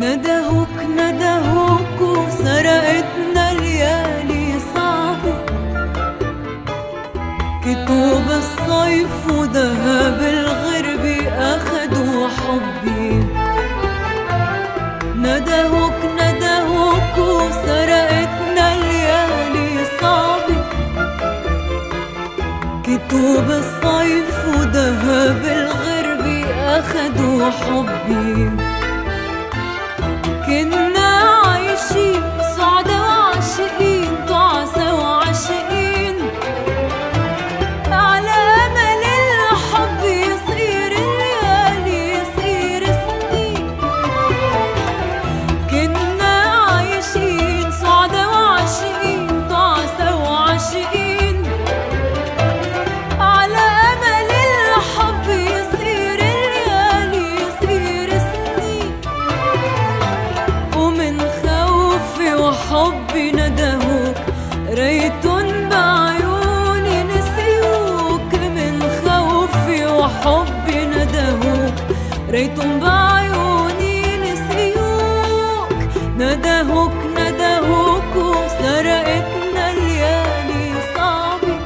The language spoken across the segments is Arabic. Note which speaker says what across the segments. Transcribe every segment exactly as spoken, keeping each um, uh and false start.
Speaker 1: ندهوك ندهوك وسرقتنا ليالي صعبة، كتب الصيف وذهب الغرب أخدوا حبي. ندهوك ندهوك وسرقتنا ليالي صعبة، كتب الصيف وذهب الغرب أخدوا حبي. كنا عايشين سعداء وعاشقين، تعسى وعاشقين، على أمل الحب يصير الليالي يصير سنين. كنا عايشين سعداء وعاشقين، تعسى وعاشقين، على أمل الحب يصير الليالي يصير سنين. ومن خوفي وحبي ندهوك، ريتن بعيوني نسيوك. من خوفي وحبي ندهوك، ريتن بعيوني نسيوك. ندهوك ندهوك وسرقتنا ليالي صعبة،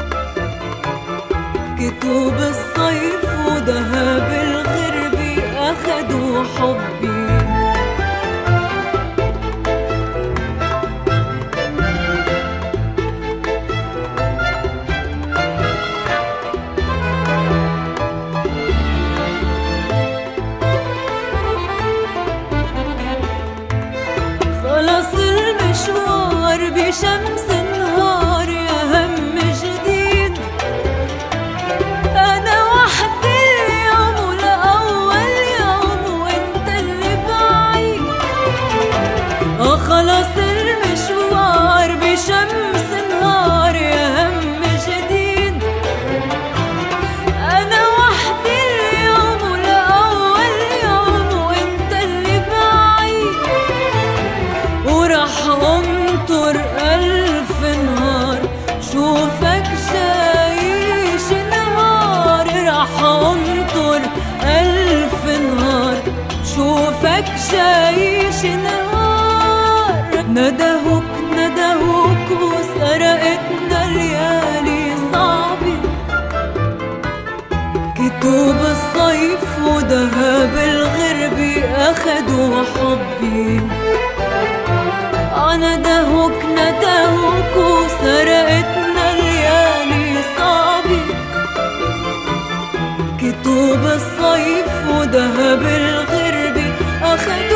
Speaker 1: كتب الصيف وذهب الغرب أخدوا حبي. خلاص المشوار بشمس نهار يا هم جديد، أنا وحدي اليوم ولأول يوم وأنت اللي بعيد. آه خلاص المشوار بشمس نهار يا هم جديد، أنا وحدي اليوم ولأول يوم وأنت اللي بعيد. وراح أنطر ألف نهار شوفك جايش نهار، راح أنطر ألف نهار شوفك جايش نهار. ندهوك ندهوك وسرقتنا ليالي صعبة، كتب الصيف وذهب الغرب أخدوا حبي. ندهوك ندهوك وسرقتنا ليالي صعبة، كتب الصيف وذهب الغرب أخدوا